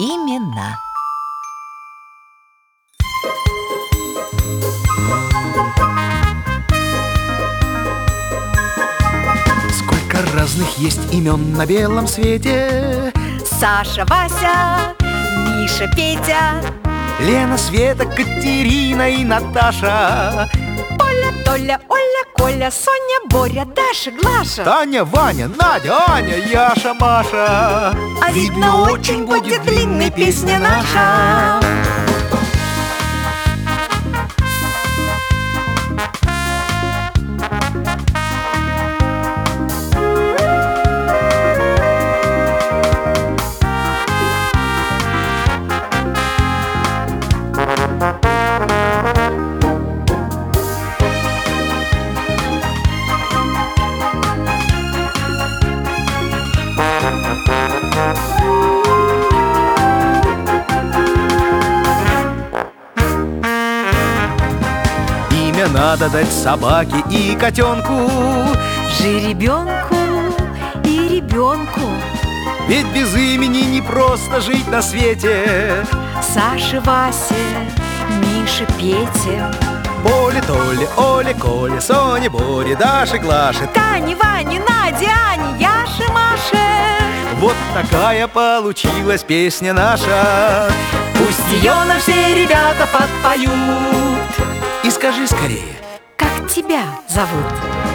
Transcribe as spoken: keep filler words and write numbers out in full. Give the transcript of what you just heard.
имена. Сколько разных есть имен на белом свете: Саша, Вася, Миша, Петя, Лена, Света, Катерина и Наташа, Оля, Толя, Оля, Коля, Соня, Боря, Даша, Глаша, Таня, Ваня, Надя, Аня, Яша, Маша. А видно, очень будет длинной песня наша. Имя надо дать собаке и котенку, Жеребенку и ребенку, ведь без имени не просто жить на свете. Саше, Васе, Мише, Пете, Поле, Толе, Оле, Коле, Соне, Боре, Даше, Глаше, Тане, Ване, Наде, Ане, Яше, Маше. вот такая получилась песня наша. Пусть ее нам все ребята подпоют. И скажи скорее: как тебя зовут?